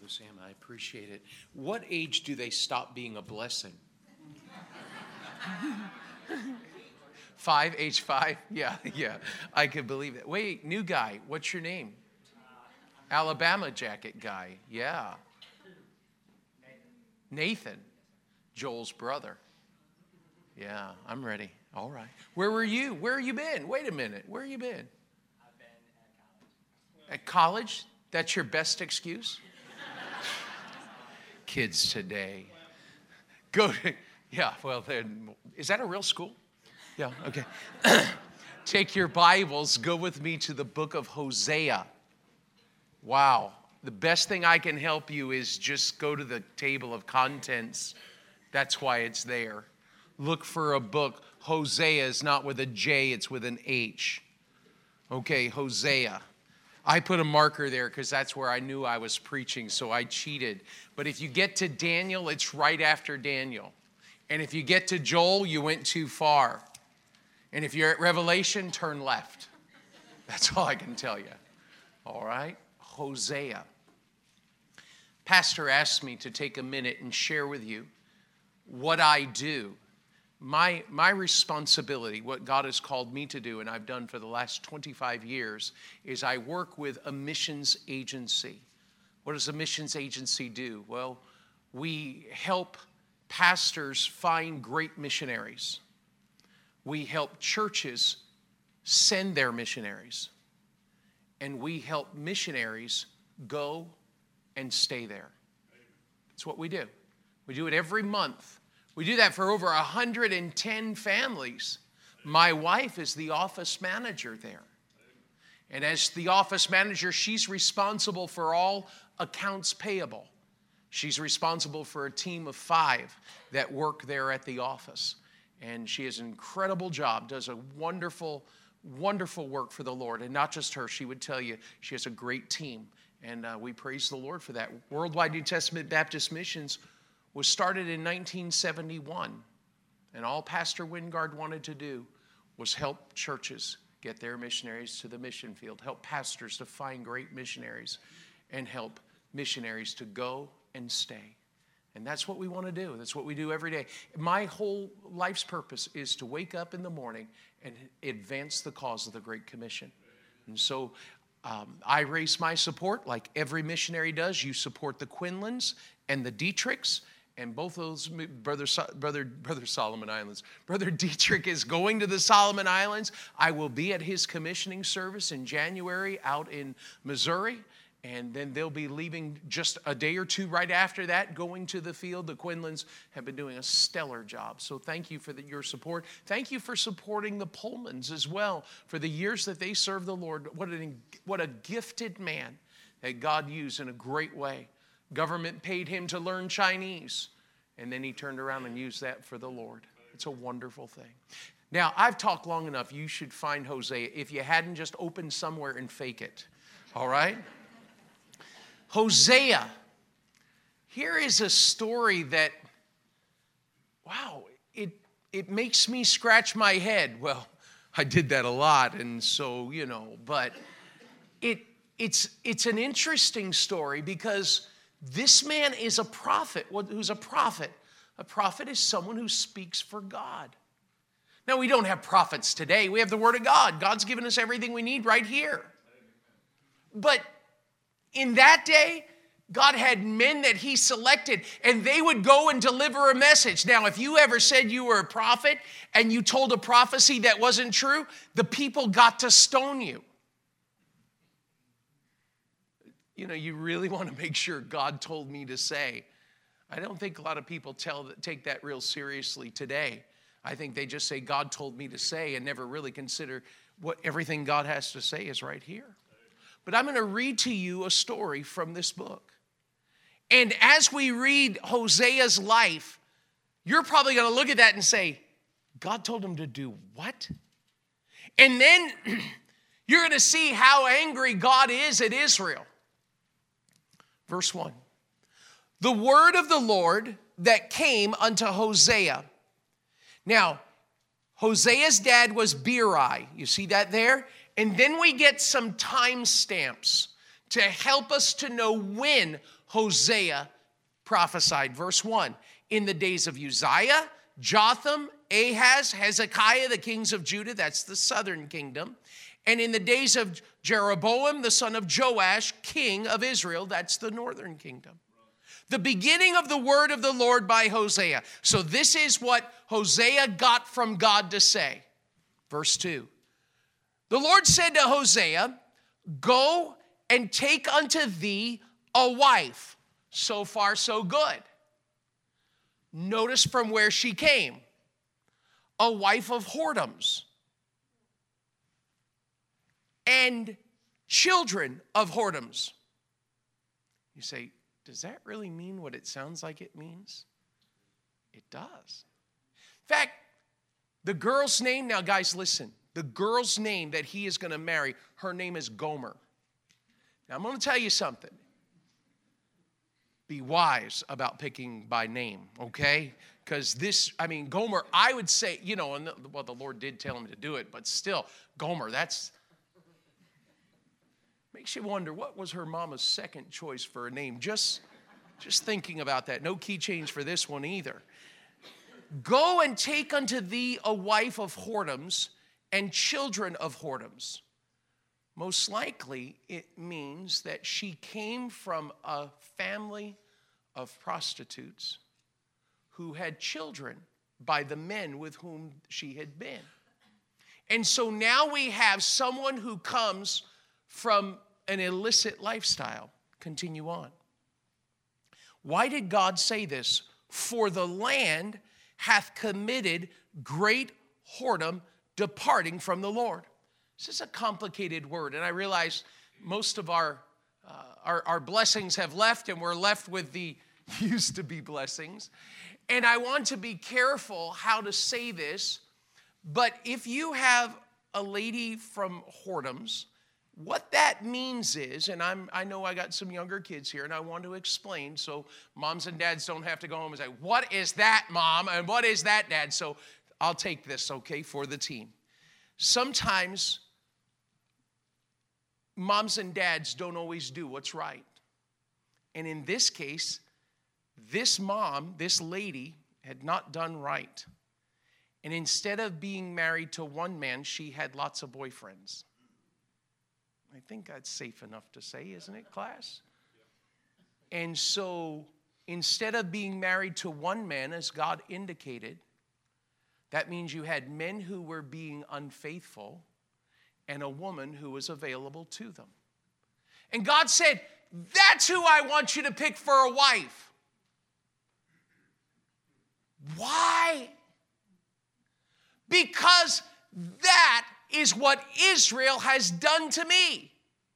Sam. I appreciate it. What age do they stop being a blessing? 5, age 5? Yeah. I could believe it. Wait, new guy. What's your name? Alabama jacket guy. Yeah. Nathan. Joel's brother. Yeah, I'm ready. All right. Where were you? Where have you been? Wait a minute. Where have you been? I've been at college. At college? That's your best excuse? Kids today. Go to, yeah, well, then, is that a real school? Yeah, okay. Take your Bibles, go with me to the book of Hosea. Wow. The best thing I can help you is just go to the table of contents. That's why it's there. Look for a book. Hosea is not with a J, it's with an H. Okay, Hosea. I put a marker there because that's where I knew I was preaching, so I cheated. But if you get to Daniel, it's right after Daniel. And if you get to Joel, you went too far. And if you're at Revelation, turn left. That's all I can tell you. All right? Hosea. Pastor asked me to take a minute and share with you what I do. My responsibility, what God has called me to do, and I've done for the last 25 years, is I work with a missions agency. What does a missions agency do? Well, we help pastors find great missionaries. We help churches send their missionaries. And we help missionaries go and stay there. That's what we do. We do it every month. We do that for over 110 families. My wife is the office manager there. And as the office manager, she's responsible for all accounts payable. She's responsible for a team of 5 that work there at the office. And she has an incredible job, does a wonderful, wonderful work for the Lord. And not just her, she would tell you she has a great team. And we praise the Lord for that. Worldwide New Testament Baptist Missions was started in 1971. And all Pastor Wingard wanted to do was help churches get their missionaries to the mission field, help pastors to find great missionaries, and help missionaries to go and stay. And that's what we want to do. That's what we do every day. My whole life's purpose is to wake up in the morning and advance the cause of the Great Commission. And so I raise my support like every missionary does. You support the Quinlans and the Dietrichs. And both those, Brother Solomon Islands. Brother Dietrich is going to the Solomon Islands. I will be at his commissioning service in January out in Missouri. And then they'll be leaving just a day or two right after that, going to the field. The Quinlans have been doing a stellar job. So thank you for your support. Thank you for supporting the Pullmans as well for the years that they served the Lord. What a gifted man that God used in a great way. Government paid him to learn Chinese, and then he turned around and used that for the Lord. It's a wonderful thing. Now, I've talked long enough. You should find Hosea. If you hadn't, just open somewhere and fake it. All right? Hosea. Here is a story that, wow, it makes me scratch my head. Well, I did that a lot, and so, but it's an interesting story because this man is a prophet. Who's a prophet? A prophet is someone who speaks for God. Now, we don't have prophets today. We have the Word of God. God's given us everything we need right here. But in that day, God had men that he selected, and they would go and deliver a message. Now, if you ever said you were a prophet and you told a prophecy that wasn't true, the people got to stone you. You really want to make sure God told me to say. I don't think a lot of people take that real seriously today. I think they just say, God told me to say, and never really consider what everything God has to say is right here. But I'm going to read to you a story from this book. And as we read Hosea's life, you're probably going to look at that and say, God told him to do what? And then you're going to see how angry God is at Israel. Verse 1. The word of the Lord that came unto Hosea. Now, Hosea's dad was Beeri. You see that there? And then we get some time stamps to help us to know when Hosea prophesied. Verse 1, in the days of Uzziah, Jotham, Ahaz, Hezekiah, the kings of Judah, that's the southern kingdom, and in the days of Jeroboam, the son of Joash, king of Israel, that's the northern kingdom. The beginning of the word of the Lord by Hosea. So this is what Hosea got from God to say. Verse 2. The Lord said to Hosea, go and take unto thee a wife. So far, so good. Notice from where she came. A wife of whoredoms. And children of whoredoms. You say, does that really mean what it sounds like it means? It does. In fact, the girl's name, now guys, listen. The girl's name that he is going to marry, her name is Gomer. Now, I'm going to tell you something. Be wise about picking by name, okay? Because Gomer, I would say, and the Lord did tell him to do it, but still, Gomer, that's, makes you wonder, what was her mama's second choice for a name? Just thinking about that. No key change for this one either. Go and take unto thee a wife of whoredoms and children of whoredoms. Most likely, it means that she came from a family of prostitutes who had children by the men with whom she had been. And so now we have someone who comes from an illicit lifestyle. Continue on. Why did God say this? For the land hath committed great whoredom, departing from the Lord. This is a complicated word, and I realize most of our blessings have left, and we're left with the used to be blessings. And I want to be careful how to say this, but if you have a lady from whoredoms, what that means is, and I know I got some younger kids here, and I want to explain so moms and dads don't have to go home and say, what is that, Mom? And what is that, Dad? So I'll take this, okay, for the team. Sometimes moms and dads don't always do what's right. And in this case, this mom, this lady, had not done right. And instead of being married to one man, she had lots of boyfriends. I think that's safe enough to say, isn't it, class? And so instead of being married to one man, as God indicated, that means you had men who were being unfaithful and a woman who was available to them. And God said, that's who I want you to pick for a wife. Why? Because that is what Israel has done to me.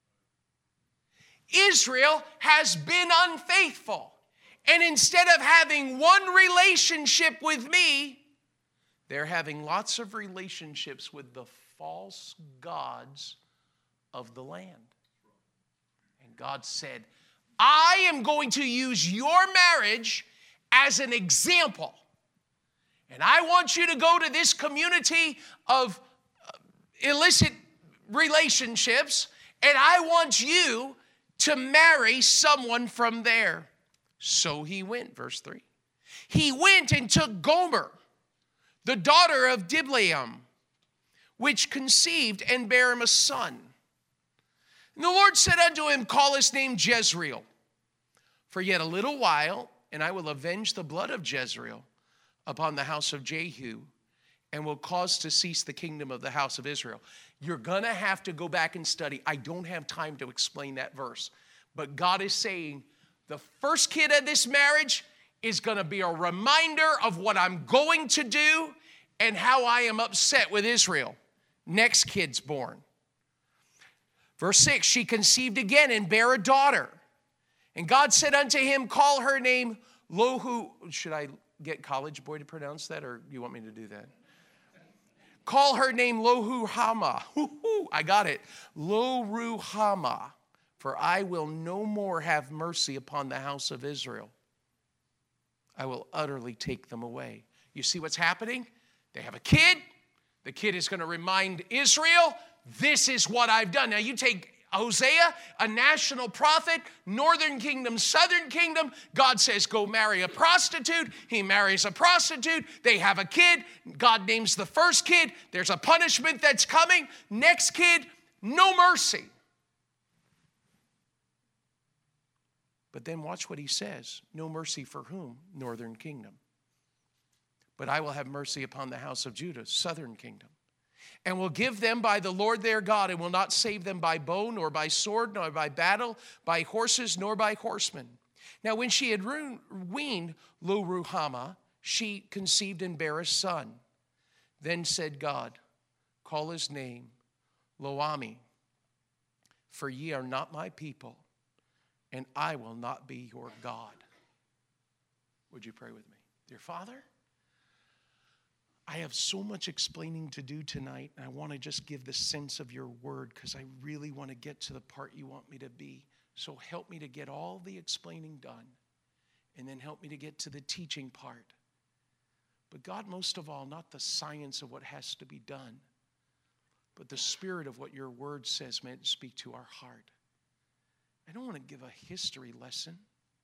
Israel has been unfaithful. And instead of having one relationship with me, they're having lots of relationships with the false gods of the land. And God said, I am going to use your marriage as an example. And I want you to go to this community of illicit relationships, and I want you to marry someone from there. So he went, verse 3. He went and took Gomer, the daughter of Diblaim, which conceived and bare him a son. And the Lord said unto him, call his name Jezreel, for yet a little while, and I will avenge the blood of Jezreel upon the house of Jehu, and will cause to cease the kingdom of the house of Israel. You're going to have to go back and study. I don't have time to explain that verse. But God is saying the first kid of this marriage is going to be a reminder of what I'm going to do and how I am upset with Israel. Next kid's born. Verse 6, she conceived again and bare a daughter. And God said unto him, call her name Lohu. Should I get college boy to pronounce that, or you want me to do that? Call her name Loruhamah. I got it. Loruhamah. For I will no more have mercy upon the house of Israel. I will utterly take them away. You see what's happening? They have a kid. The kid is going to remind Israel, this is what I've done. Now you take Hosea, a national prophet, northern kingdom, southern kingdom. God says, go marry a prostitute. He marries a prostitute. They have a kid. God names the first kid. There's a punishment that's coming. Next kid, no mercy. But then watch what he says. No mercy for whom? Northern kingdom. But I will have mercy upon the house of Judah, southern kingdom. And will give them by the Lord their God, and will not save them by bow, nor by sword, nor by battle, by horses, nor by horsemen. Now when she had weaned Lo-Ruhamah, she conceived and bare a son. Then said God, call his name Lo-Ammi, for ye are not my people, and I will not be your God. Would you pray with me? Dear Father, I have so much explaining to do tonight, and I want to just give the sense of your word because I really want to get to the part you want me to be. So help me to get all the explaining done, and then help me to get to the teaching part. But God, most of all, not the science of what has to be done, but the spirit of what your word says meant to speak to our heart. I don't want to give a history lesson.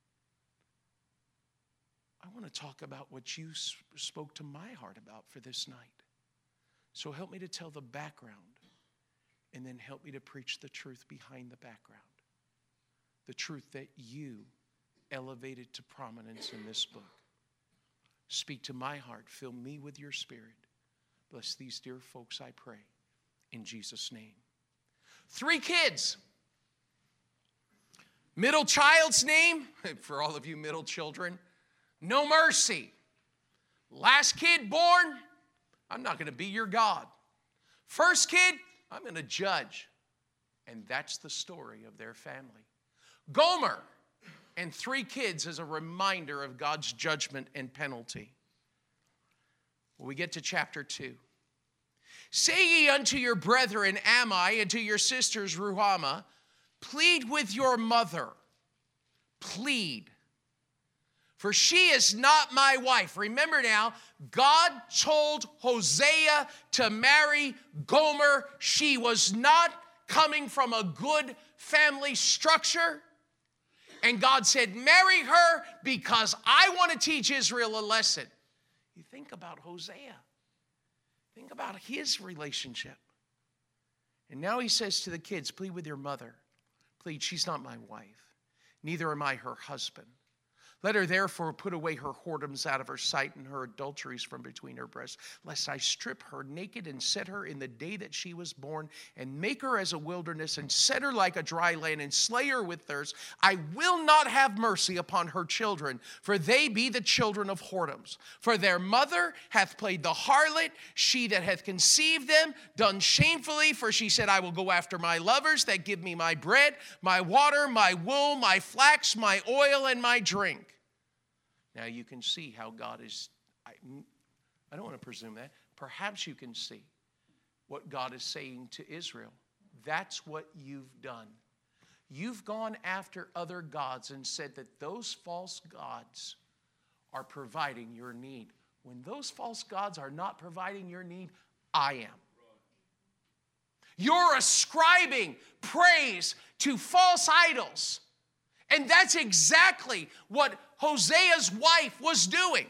I want to talk about what you spoke to my heart about for this night. So help me to tell the background, and then help me to preach the truth behind the background. The truth that you elevated to prominence in this book. Speak to my heart. Fill me with your spirit. Bless these dear folks, I pray, in Jesus' name. 3 kids. Middle child's name, for all of you middle children, no mercy. Last kid born, I'm not going to be your God. First kid, I'm going to judge. And that's the story of their family. Gomer and 3 kids as a reminder of God's judgment and penalty. When we get to chapter 2. Say ye unto your brethren Ammi and to your sisters Ruhamah, plead with your mother. Plead. For she is not my wife. Remember now, God told Hosea to marry Gomer. She was not coming from a good family structure. And God said, marry her because I want to teach Israel a lesson. You think about Hosea. Think about his relationship. And now he says to the kids, plead with your mother. Plead, she's not my wife. Neither am I her husband. Let her therefore put away her whoredoms out of her sight and her adulteries from between her breasts, lest I strip her naked and set her in the day that she was born, and make her as a wilderness, and set her like a dry land, and slay her with thirst. I will not have mercy upon her children, for they be the children of whoredoms. For their mother hath played the harlot, she that hath conceived them, done shamefully, for she said, I will go after my lovers that give me my bread, my water, my wool, my flax, my oil, and my drink. Now you can see how God is, I don't want to presume that. Perhaps you can see what God is saying to Israel. That's what you've done. You've gone after other gods and said that those false gods are providing your need. When those false gods are not providing your need, I am. You're ascribing praise to false idols. And that's exactly what Hosea's wife was doing.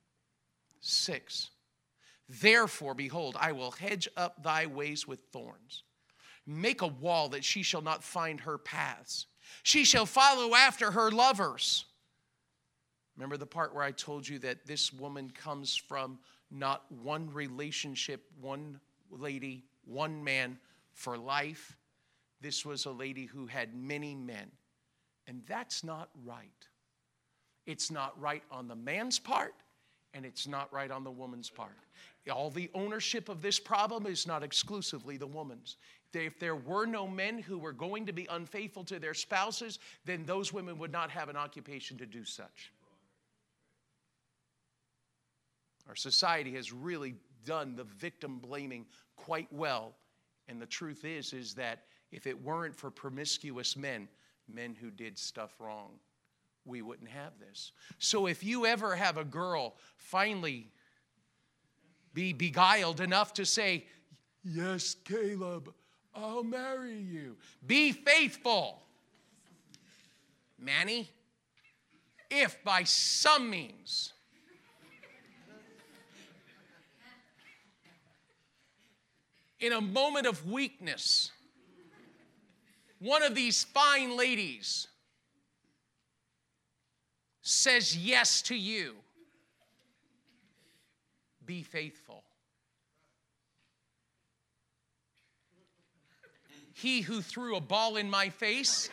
6. Therefore, behold, I will hedge up thy ways with thorns. Make a wall that she shall not find her paths. She shall follow after her lovers. Remember the part where I told you that this woman comes from not one relationship, one lady, one man for life. This was a lady who had many men. And that's not right. It's not right on the man's part, and it's not right on the woman's part. All the ownership of this problem is not exclusively the woman's. If there were no men who were going to be unfaithful to their spouses, then those women would not have an occupation to do such. Our society has really done the victim blaming quite well. And the truth is that if it weren't for promiscuous men who did stuff wrong, we wouldn't have this. So if you ever have a girl finally be beguiled enough to say, yes, Caleb, I'll marry you. Be faithful. Manny, if by some means in a moment of weakness, one of these fine ladies says yes to you, be faithful. He who threw a ball in my face,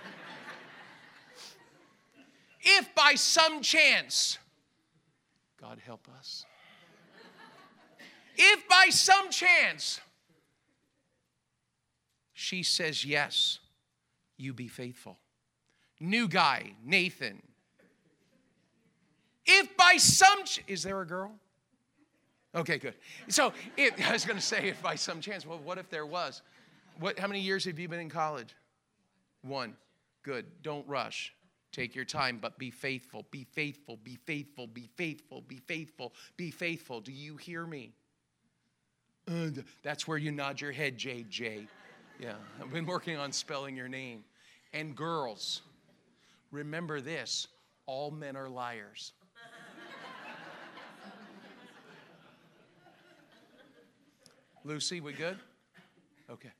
if by some chance, God help us, if by some chance she says yes, you be faithful. New guy, Nathan. If by some, is there a girl? Okay, good. So I was going to say if by some chance, well, what if there was? How many years have you been in college? 1. Good. Don't rush. Take your time, but be faithful. Be faithful. Be faithful. Be faithful. Be faithful. Be faithful. Do you hear me? That's where you nod your head, JJ. Yeah, I've been working on spelling your name. And girls, remember this, all men are liars. Lucy, we good? Okay.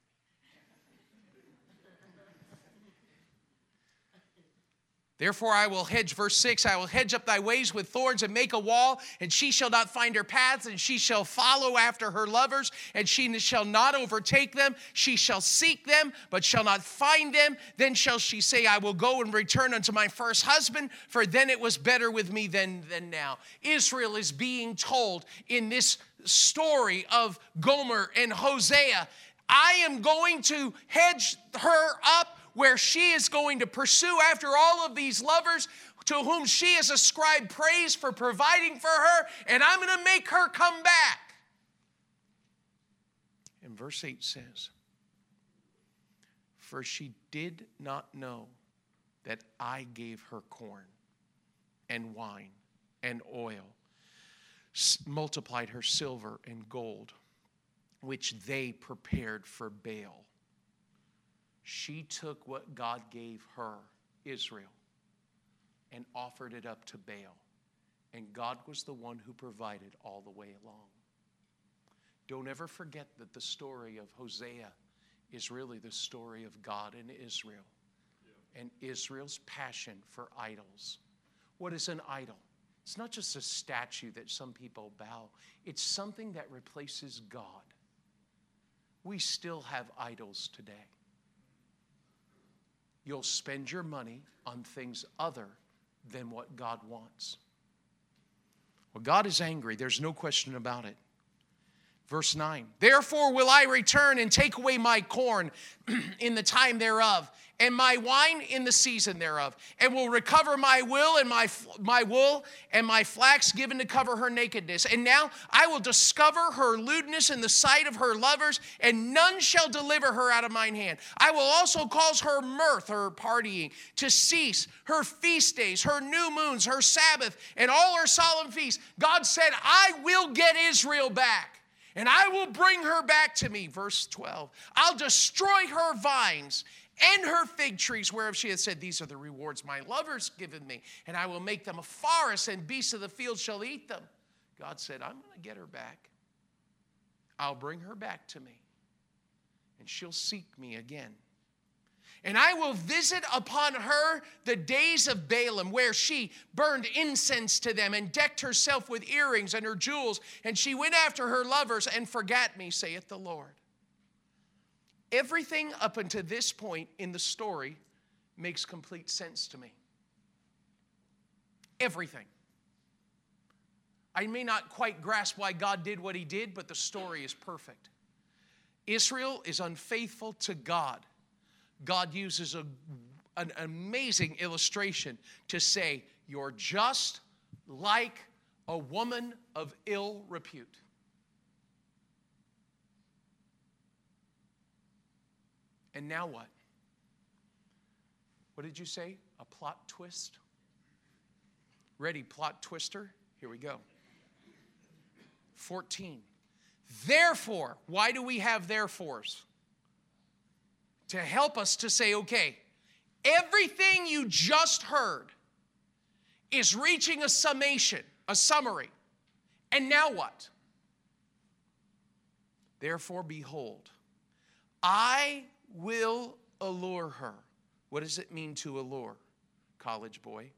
Therefore I will hedge, verse 6, I will hedge up thy ways with thorns and make a wall, and she shall not find her paths, and she shall follow after her lovers, and she shall not overtake them. She shall seek them, but shall not find them. Then shall she say, I will go and return unto my first husband, for then it was better with me than now. Israel is being told in this story of Gomer and Hosea, I am going to hedge her up where she is going to pursue after all of these lovers to whom she has ascribed praise for providing for her, and I'm going to make her come back. And verse 8 says, for she did not know that I gave her corn and wine and oil, multiplied her silver and gold, which they prepared for Baal. She took what God gave her, Israel, and offered it up to Baal. And God was the one who provided all the way along. Don't ever forget that the story of Hosea is really the story of God and Israel. And Israel's passion for idols. What is an idol? It's not just a statue that some people bow. It's something that replaces God. We still have idols today. You'll spend your money on things other than what God wants. Well, God is angry. There's no question about it. Verse 9, therefore will I return and take away my corn in the time thereof, and my wine in the season thereof, and will recover my will and my wool and my flax given to cover her nakedness. And now I will discover her lewdness in the sight of her lovers, and none shall deliver her out of mine hand. I will also cause her mirth, her partying, to cease, her feast days, her new moons, her Sabbath, and all her solemn feasts. God said, I will get Israel back. And I will bring her back to me. Verse 12. I'll destroy her vines and her fig trees, whereof she has said, these are the rewards my lovers given me. And I will make them a forest, and beasts of the field shall eat them. God said, I'm going to get her back. I'll bring her back to me. And she'll seek me again. And I will visit upon her the days of Balaam, where she burned incense to them and decked herself with earrings and her jewels. And she went after her lovers and forgot me, saith the Lord. Everything up until this point in the story makes complete sense to me. Everything. I may not quite grasp why God did what he did, but the story is perfect. Israel is unfaithful to God. God uses an amazing illustration to say, you're just like a woman of ill repute. And now what? What did you say? A plot twist? Ready, plot twister? Here we go. 14. Therefore, why do we have therefores? to help us to say, okay, everything you just heard is reaching a summation, a summary. And now what? Therefore, behold, I will allure her. What does it mean to allure, college boy?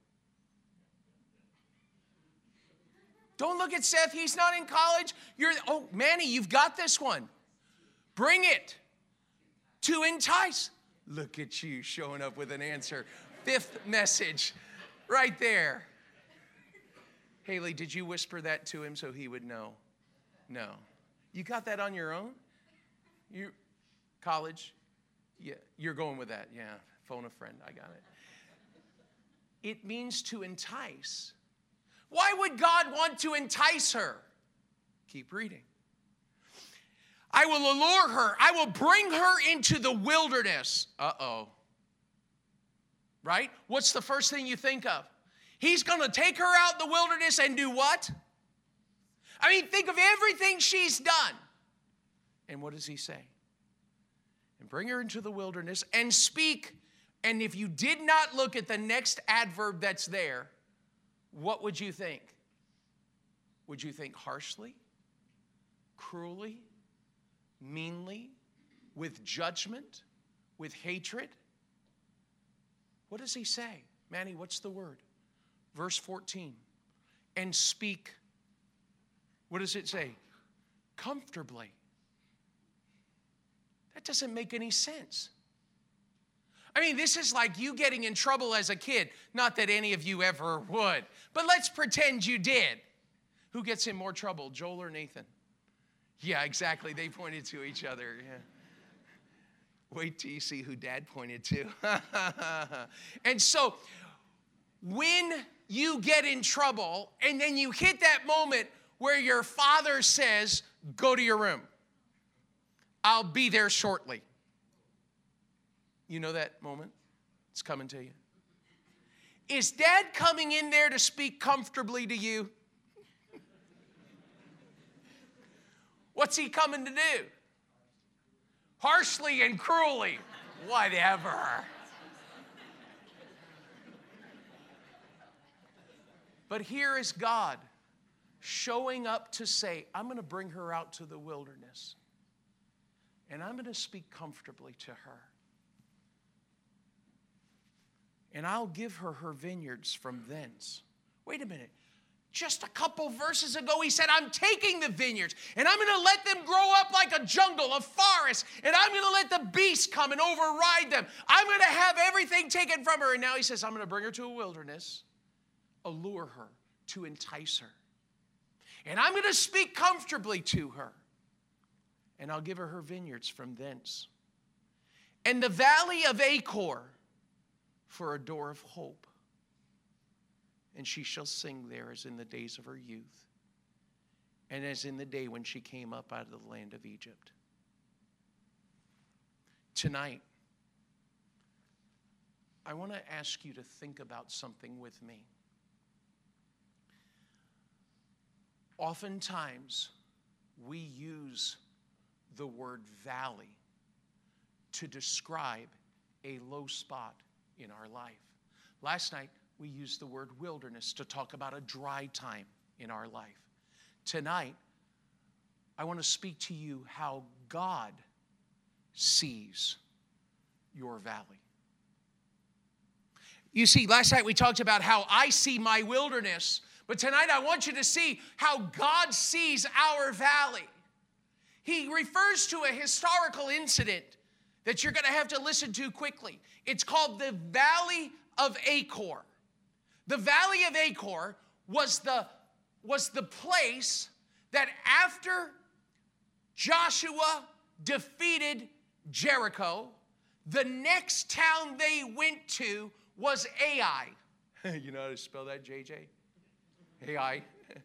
Don't look at Seth. He's not in college. Oh, Manny, you've got this one. Bring it. To entice. Look at you showing up with an answer. Fifth message right there. Haley, did you whisper that to him so he would know? No. You got that on your own? You college? Yeah, you're going with that. Yeah, phone a friend. I got it. It means to entice. Why would God want to entice her? Keep reading. I will allure her. I will bring her into the wilderness. Uh-oh. Right? What's the first thing you think of? He's going to take her out in the wilderness and do what? I mean, think of everything she's done. And what does he say? And bring her into the wilderness and speak. And if you did not look at the next adverb that's there, what would you think? Would you think harshly, cruelly, meanly, with judgment, with hatred? What does he say? Manny, what's the word? Verse 14. And speak, what does it say? Comfortably. That doesn't make any sense. I mean, this is like you getting in trouble as a kid. Not that any of you ever would. But let's pretend you did. Who gets in more trouble, Joel or Nathan? Yeah, exactly. They pointed to each other. Yeah. Wait till you see who Dad pointed to. And so, when you get in trouble, and then you hit that moment where your father says, go to your room. I'll be there shortly. You know that moment? It's coming to you. Is Dad coming in there to speak comfortably to you? What's he coming to do? Harshly and cruelly. Whatever. But here is God showing up to say, I'm going to bring her out to the wilderness. And I'm going to speak comfortably to her. And I'll give her her vineyards from thence. Wait a minute. Just a couple verses ago, he said, I'm taking the vineyards, and I'm going to let them grow up like a jungle, a forest, and I'm going to let the beasts come and override them. I'm going to have everything taken from her. And now he says, I'm going to bring her to a wilderness, allure her, to entice her. And I'm going to speak comfortably to her, and I'll give her her vineyards from thence. And the valley of Achor for a door of hope. And she shall sing there as in the days of her youth, and as in the day when she came up out of the land of Egypt. Tonight, I want to ask you to think about something with me. Oftentimes, we use the word valley to describe a low spot in our life. Last night, we used the word wilderness to talk about a dry time in our life. Tonight, I want to speak to you how God sees your valley. You see, last night we talked about how I see my wilderness, but tonight I want you to see how God sees our valley. He refers to a historical incident that you're going to have to listen to quickly. It's called the Valley of Achor. The Valley of Achor was the place that after Joshua defeated Jericho, the next town they went to was Ai. You know how to spell that, JJ? Ai.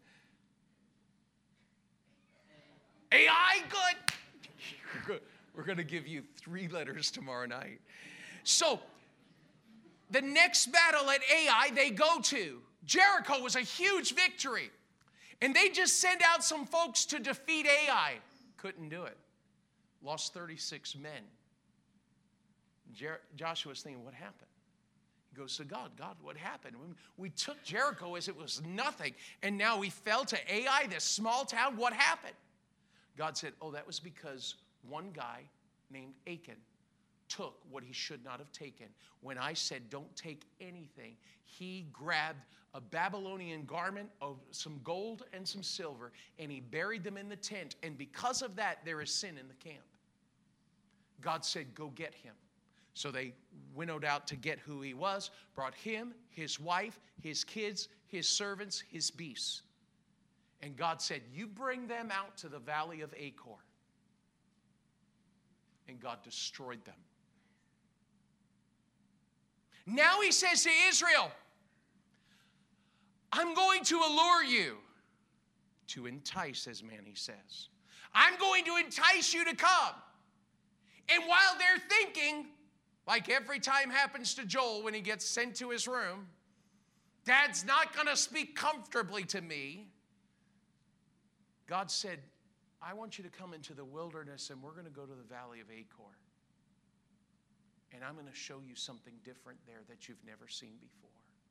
Ai, good. We're going to give you 3 letters tomorrow night. So, the next battle at Ai they go to, Jericho was a huge victory. And they just sent out some folks to defeat Ai. Couldn't do it. Lost 36 men. Joshua's thinking, what happened? He goes to God. God, what happened? We took Jericho as it was nothing, and now we fell to Ai, this small town. What happened? God said, oh, that was because one guy named Achan took what he should not have taken. When I said don't take anything, he grabbed a Babylonian garment of some gold and some silver, and he buried them in the tent. And because of that, there is sin in the camp. God said, go get him. So they winnowed out to get who he was, brought him, his wife, his kids, his servants, his beasts. And God said, you bring them out to the valley of Achor. And God destroyed them. Now he says to Israel, I'm going to allure you. To entice, as Manny says. I'm going to entice you to come. And while they're thinking, like every time happens to Joel when he gets sent to his room, Dad's not going to speak comfortably to me. God said, I want you to come into the wilderness and we're going to go to the valley of Achor. And I'm going to show you something different there that you've never seen before.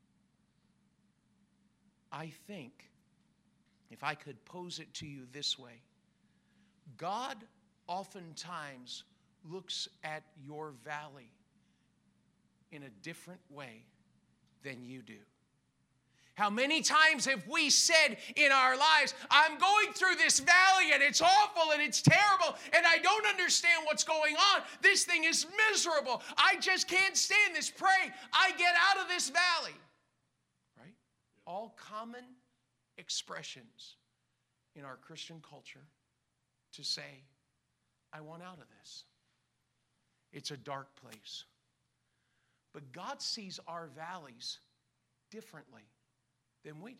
I think, if I could pose it to you this way, God oftentimes looks at your valley in a different way than you do. How many times have we said in our lives, I'm going through this valley and it's awful and it's terrible and I don't understand what's going on. This thing is miserable. I just can't stand this. Pray I get out of this valley. Right? All common expressions in our Christian culture to say, I want out of this. It's a dark place. But God sees our valleys differently than we do.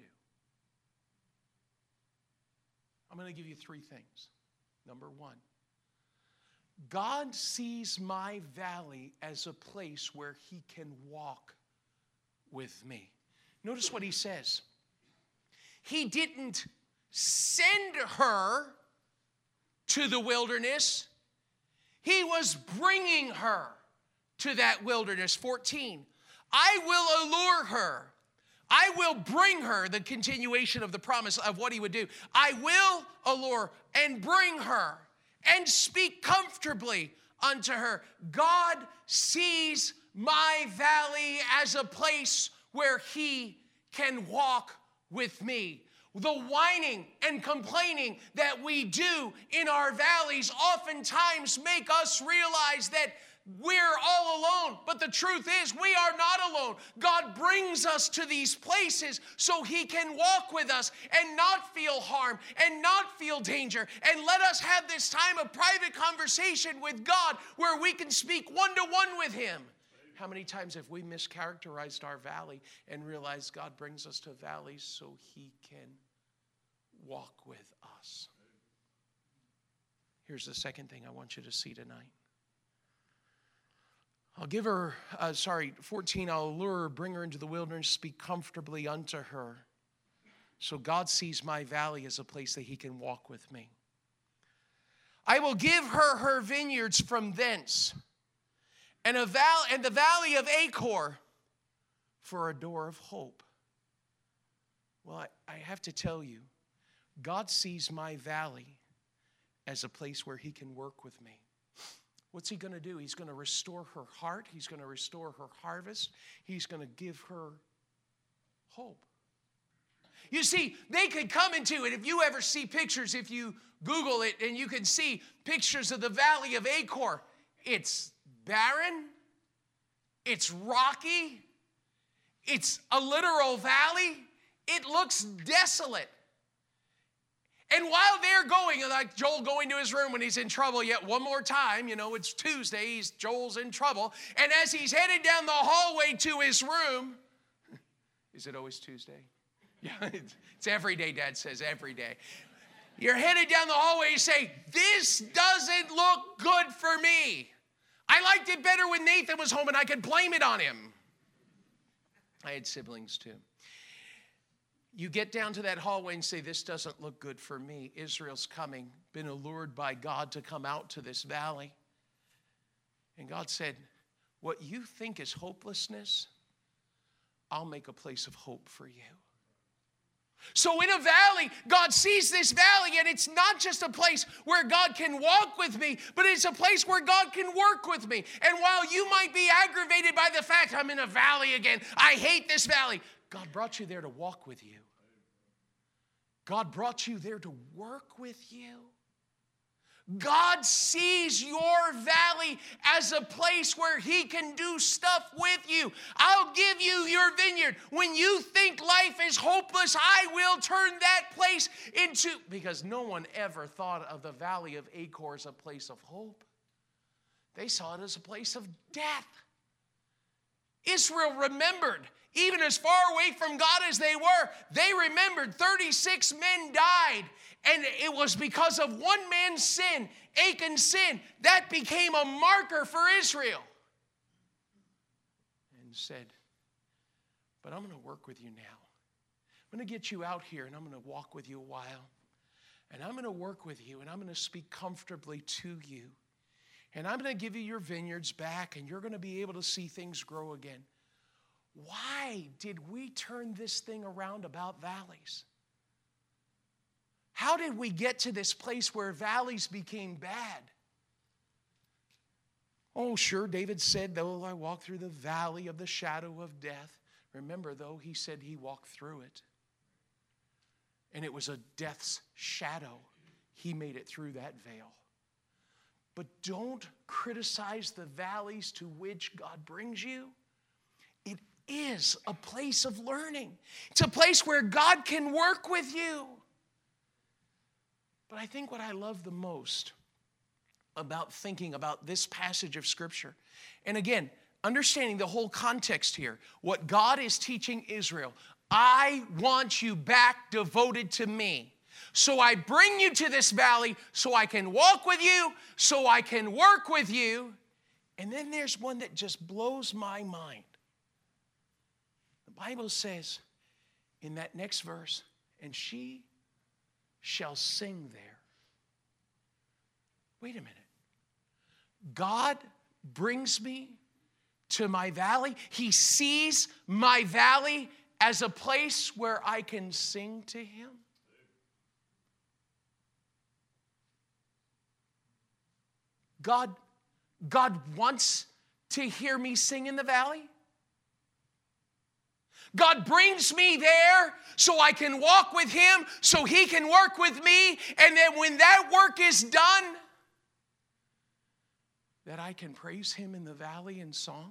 I'm going to give you three things. Number one, God sees my valley as a place where he can walk with me. Notice what he says. He didn't send her to the wilderness. He was bringing her to that wilderness. 14, I will allure her. I will bring her, the continuation of the promise of what he would do. I will allure and bring her and speak comfortably unto her. God sees my valley as a place where he can walk with me. The whining and complaining that we do in our valleys oftentimes make us realize that we're all alone. But the truth is, we are not alone. God brings us to these places so he can walk with us and not feel harm and not feel danger. And let us have this time of private conversation with God where we can speak one-to-one with him. How many times have we mischaracterized our valley and realized God brings us to valleys so he can walk with us? Here's the second thing I want you to see tonight. I'll give her, 14, I'll allure her, bring her into the wilderness, speak comfortably unto her. So God sees my valley as a place that he can walk with me. I will give her her vineyards from thence, and the valley of Achor for a door of hope. Well, I have to tell you, God sees my valley as a place where he can work with me. What's he going to do? He's going to restore her heart. He's going to restore her harvest. He's going to give her hope. You see, they could come into it. If you ever see pictures, if you Google it, and you can see pictures of the valley of Achor, it's barren. It's rocky. It's a literal valley. It looks desolate. And while they're going, like Joel going to his room when he's in trouble yet one more time, it's Tuesday, Joel's in trouble. And as he's headed down the hallway to his room, is it always Tuesday? Yeah, it's every day, Dad says, every day. You're headed down the hallway, you say, this doesn't look good for me. I liked it better when Nathan was home and I could blame it on him. I had siblings too. You get down to that hallway and say, this doesn't look good for me. Israel's coming, been allured by God to come out to this valley. And God said, what you think is hopelessness, I'll make a place of hope for you. So in a valley, God sees this valley, and it's not just a place where God can walk with me, but it's a place where God can work with me. And while you might be aggravated by the fact I'm in a valley again, I hate this valley, God brought you there to walk with you. God brought you there to work with you. God sees your valley as a place where He can do stuff with you. I'll give you your vineyard. When you think life is hopeless, I will turn that place into, because no one ever thought of the valley of Achor as a place of hope. They saw it as a place of death. Israel remembered, even as far away from God as they were, they remembered 36 men died. And it was because of one man's sin, Achan's sin, that became a marker for Israel. And said, but I'm going to work with you now. I'm going to get you out here, and I'm going to walk with you a while. And I'm going to work with you, and I'm going to speak comfortably to you. And I'm going to give you your vineyards back, and you're going to be able to see things grow again. Why did we turn this thing around about valleys? How did we get to this place where valleys became bad? Oh, sure, David said, though I walk through the valley of the shadow of death. Remember, though, he said he walked through it. And it was a death's shadow. He made it through that veil. But don't criticize the valleys to which God brings you. It is a place of learning. It's a place where God can work with you. But I think what I love the most about thinking about this passage of Scripture, and again, understanding the whole context here, what God is teaching Israel, I want you back devoted to me. So I bring you to this valley so I can walk with you, so I can work with you. And then there's one that just blows my mind. The Bible says in that next verse, and she shall sing there. Wait a minute. God brings me to my valley. He sees my valley as a place where I can sing to Him. God wants to hear me sing in the valley. God brings me there so I can walk with Him, so He can work with me, and then when that work is done, that I can praise Him in the valley in song.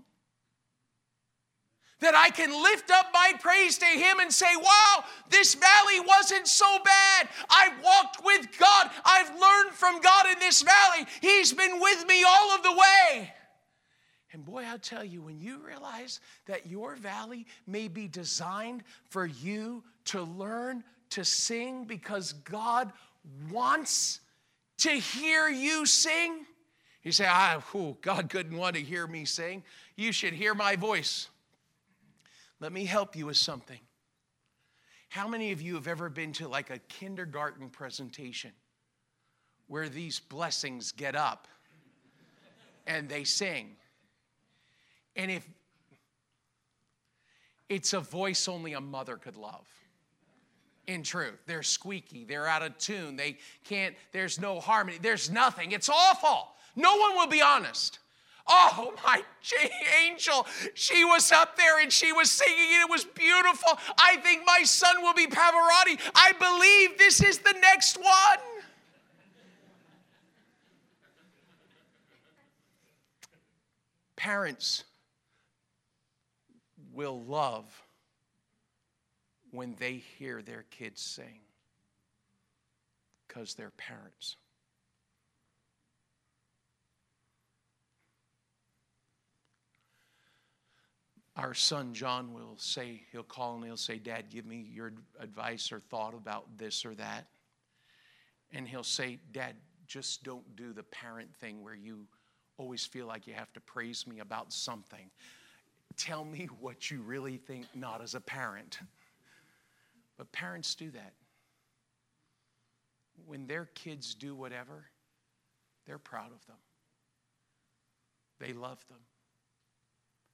That I can lift up my praise to Him and say, wow, this valley wasn't so bad. I've walked with God. I've learned from God in this valley. He's been with me all of the way. And boy, I'll tell you, when you realize that your valley may be designed for you to learn to sing because God wants to hear you sing. You say, God couldn't want to hear me sing. You should hear my voice. Let me help you with something. How many of you have ever been to like a kindergarten presentation where these blessings get up and they sing? And if it's a voice only a mother could love. In truth, they're squeaky, they're out of tune, they can't, there's no harmony, there's nothing. It's awful. No one will be honest. Oh, my angel, she was up there and she was singing and it was beautiful. I think my son will be Pavarotti. I believe this is the next one. Parents will love when they hear their kids sing because they're parents. Our son John will say, he'll call and he'll say, Dad, give me your advice or thought about this or that. And he'll say, Dad, just don't do the parent thing where you always feel like you have to praise me about something. Tell me what you really think, not as a parent. But parents do that. When their kids do whatever, they're proud of them. They love them.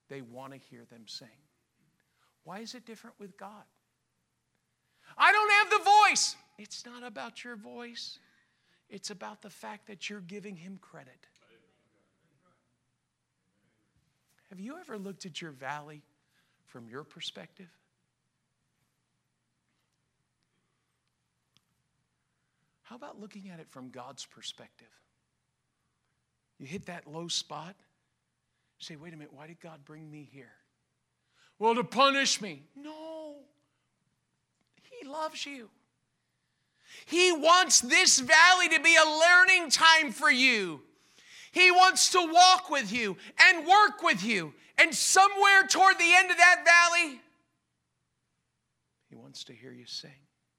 They want to hear them sing. Why is it different with God? I don't have the voice. It's not about your voice. It's about the fact that you're giving him credit. Have you ever looked at your valley from your perspective? How about looking at it from God's perspective? You hit that low spot, you say, wait a minute, why did God bring me here? Well, to punish me. No. He loves you. He wants this valley to be a learning time for you. He wants to walk with you and work with you. And somewhere toward the end of that valley, he wants to hear you sing.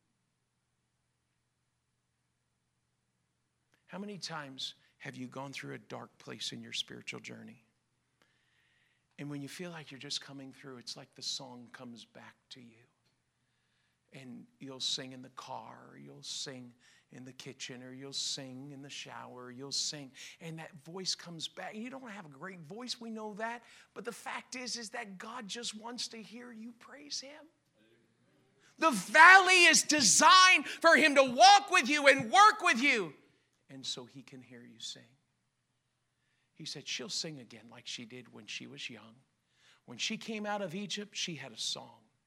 How many times have you gone through a dark place in your spiritual journey? And when you feel like you're just coming through, it's like the song comes back to you. And you'll sing in the car, or you'll sing in the kitchen, or you'll sing in the shower, you'll sing, and that voice comes back. You don't have a great voice, we know that, but the fact is that God just wants to hear you praise him. The valley is designed for him to walk with you and work with you, and so he can hear you sing. He said she'll sing again like she did when she was young. When she came out of Egypt, she had a song.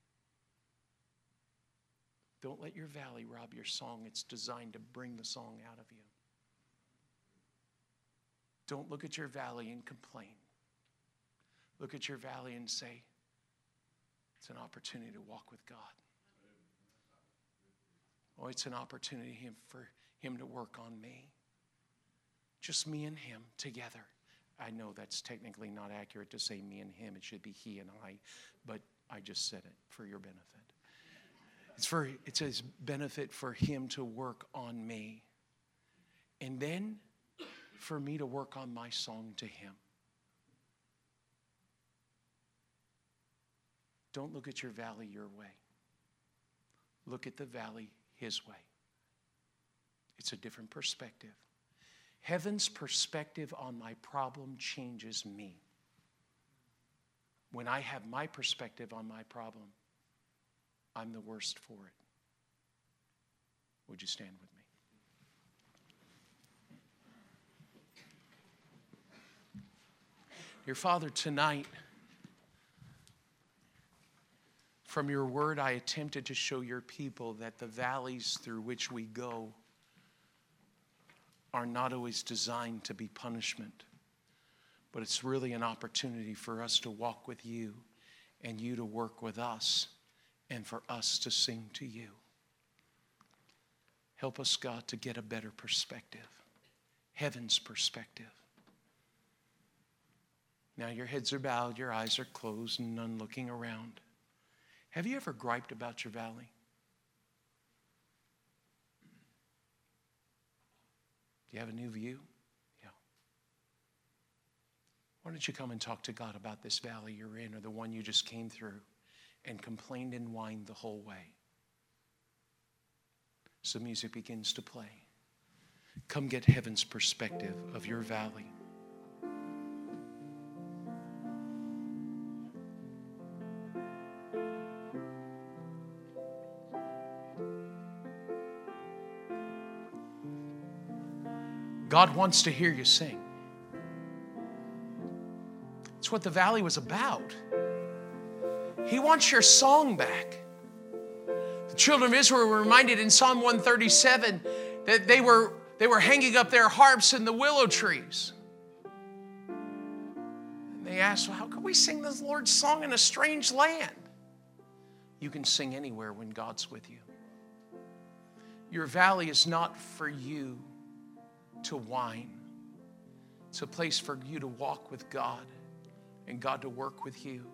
Don't let your valley rob your song. It's designed to bring the song out of you. Don't look at your valley and complain. Look at your valley and say, it's an opportunity to walk with God. Oh, it's an opportunity for him to work on me. Just me and him together. I know that's technically not accurate to say me and him. It should be he and I, but I just said it for your benefit. It's his benefit for him to work on me. And then for me to work on my song to him. Don't look at your valley your way. Look at the valley his way. It's a different perspective. Heaven's perspective on my problem changes me. When I have my perspective on my problem, I'm the worst for it. Would you stand with me? Dear Father, tonight, from your word, I attempted to show your people that the valleys through which we go are not always designed to be punishment, but it's really an opportunity for us to walk with you and you to work with us and for us to sing to you. Help us, God, to get a better perspective, heaven's perspective. Now your heads are bowed, your eyes are closed, and none looking around. Have you ever griped about your valley? Do you have a new view? Yeah. Why don't you come and talk to God about this valley you're in or the one you just came through and complained and whined the whole way? So music begins to play. Come get heaven's perspective of your valley. God wants to hear you sing. It's what the valley was about. He wants your song back. The children of Israel were reminded in Psalm 137 that they were hanging up their harps in the willow trees. And they asked, well, how can we sing the Lord's song in a strange land? You can sing anywhere when God's with you. Your valley is not for you to whine. It's a place for you to walk with God and God to work with you.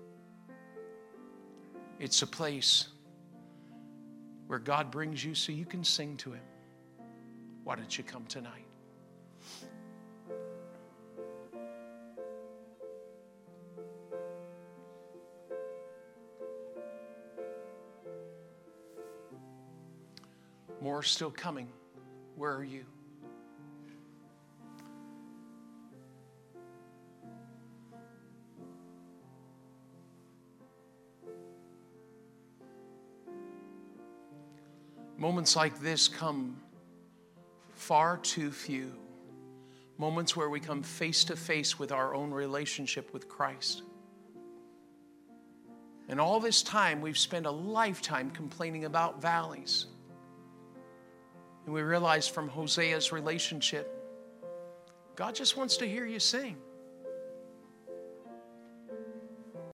It's a place where God brings you so you can sing to him. Why don't you come tonight? More still coming. Where are you? Moments like this come far too few. Moments where we come face to face with our own relationship with Christ. And all this time, we've spent a lifetime complaining about valleys. And we realize from Hosea's relationship, God just wants to hear you sing.